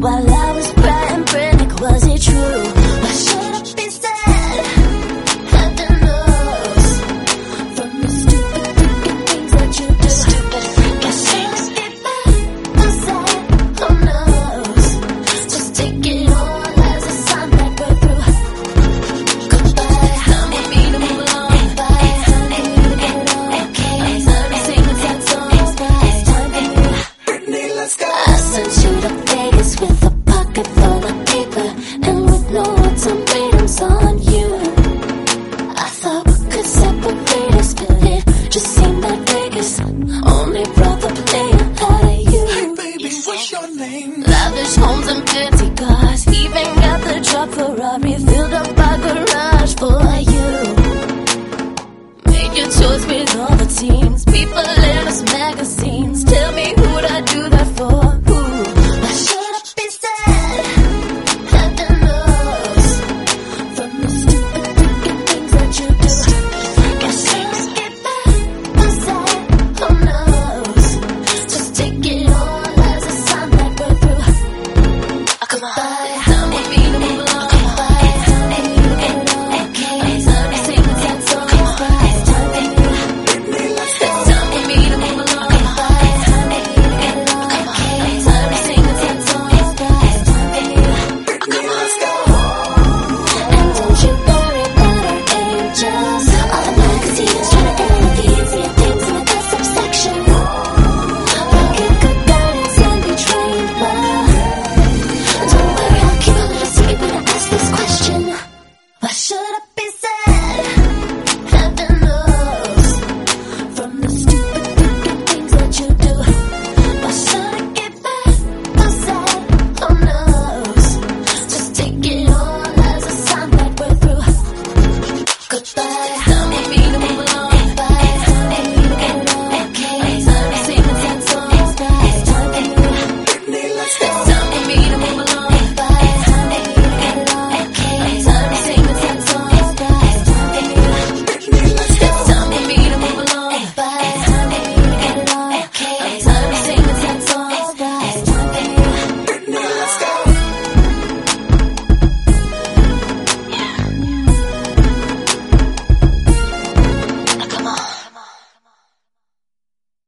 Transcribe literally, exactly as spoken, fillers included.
while I was crying, panic, was it true? Why should I be sad? Heaven knows from the stupid freaking things that you do. Stupid freaking things. I'm sad, who knows? Just take it all as a sign that we're through. Goodbye, time for me to move along. Goodbye, time for me to get on. I'm tired of singing sad songs. It's time for me. Britney, let's go. I sent you to Vegas with a pocket full of paper and with no ultimatums on you. I thought we could separate us, but it just seemed that Vegas only brought the player out of you. Hey baby, what's your name? Lavish homes and fancy cars, even got the truck Ferrari filled up our garage for you. Made your choice with all the teams, people in this magazine.